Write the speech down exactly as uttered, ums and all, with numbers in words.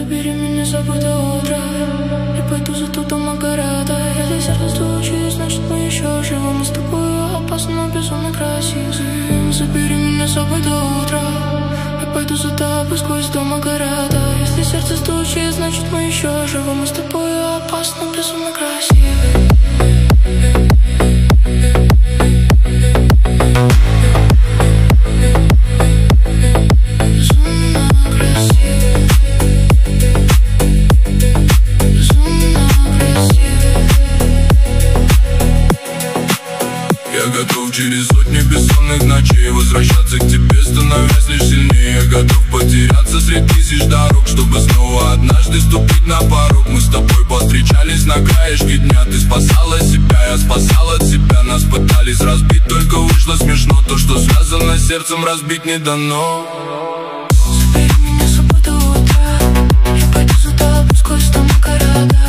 Забери меня с собой до утра. Я пойду за тутом города. Если сердце стучит, значит мы еще живы. Мы с тобой опасно, безумно красивы. Забери меня с собой до утра. Я пойду за тобой сквозь дома города. Если сердце стучит, значит мы еще живы. Мы с тобой опасно, безумно красивы. Готов через сотни бессонных ночей возвращаться к тебе, становясь лишь сильнее. Готов потеряться среди тысяч дорог, чтобы снова однажды ступить на порог. Мы с тобой повстречались на краешке дня. Ты спасала себя, я спасал от себя. Нас пытались разбить, только вышло смешно. То, что связано с сердцем, разбить не дано. Забери меня с собой до утра. Я пойду за тобой сквозь дома города.